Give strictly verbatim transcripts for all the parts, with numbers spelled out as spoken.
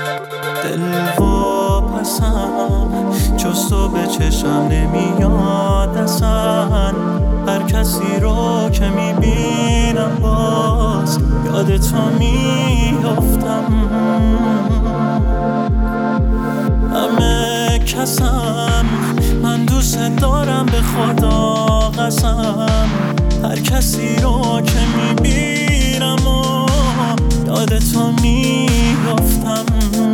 دل و پسم جز تو به چشم نمیاد اصلا. هر کسی رو که میبینم باز یاد تو میافتم. همه کسم من دوست دارم به خدا قسم. هر کسی رو که میبینم و یاد تو میافتم.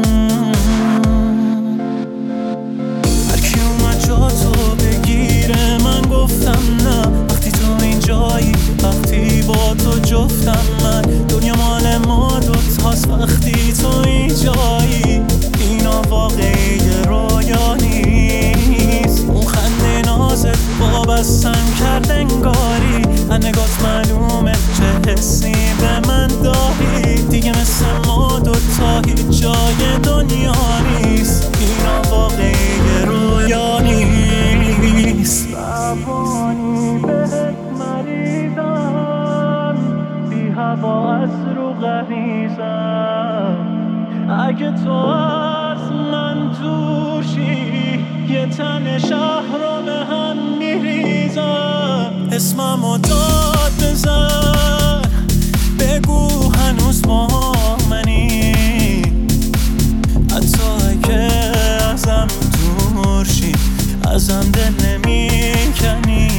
هر کی اومد جا تو بگیره من گفتم نه. وقتی تو اینجایی وقتی با تو جفتم من. دنیا مال ما دوتاست وقتی تو اینجایی. اینا واقعی رویا نیست. اون خنده نازت وابستم کرد انگاری. از نگات معلومه چه حسی به من داری. دیگه مثل ما دوتا هیچ جای دنیا نیست. اینا واقعی رویا نیست. روانی بهت مریضم، بی هوا از رو غریزم. اگه تو از من توشی یه تن شهر رو به هم میریزم. اسممو داد بزن بگو هنوز با منی. حتی اگه ازم دور شی ازم دل نمیکنی.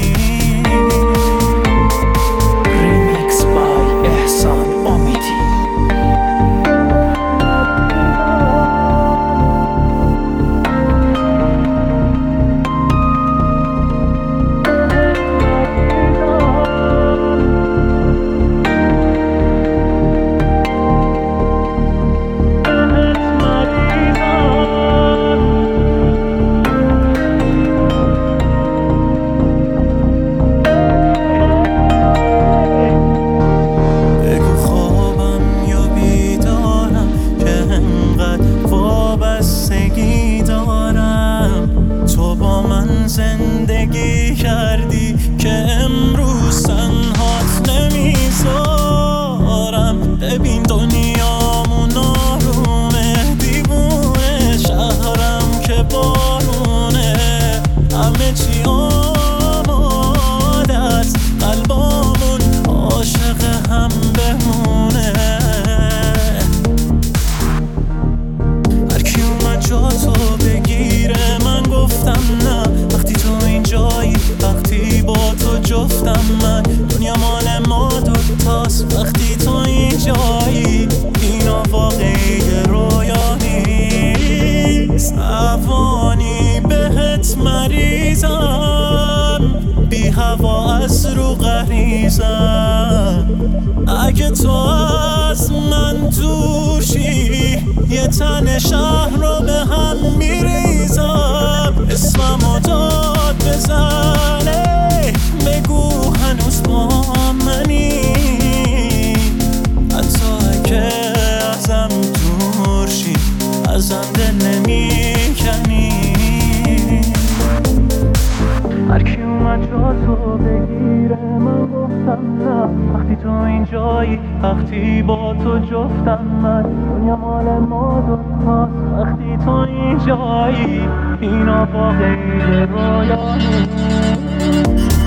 ریمیکس بای احسان امیدی. زندگی کردی که امروز تنهات نمیذارم. ببین دنیامون آرومه، دیوونه شهرم که بارونه. همه چی آماده است، قلبامون عاشق هم بمونه. هر کی اومد جا تو بگیره من گفتم نه. وقتی تو اینجایی وقتی با تو جفتم من. دنیا مال ما دوتاست وقتی تو اینجایی. اینا واقعی رویا نیست. روانی بهت مریضم، بی هوا از رو غریزم. اگه تو از من دوشی یه تن شهر رو به هم میریزم. اسممو داد بزنه بگو هنوز با منی. حتی اگه ازم دور شی ازم دل نمیکنی. هر کی اومد جا تو بگیره من گفتم نه. وقتی تو اینجایی وقتی با تو جفتم من. دنیا مال ما دوتاست وقتی تو اینجایی. اینا واقعی رویا نیست.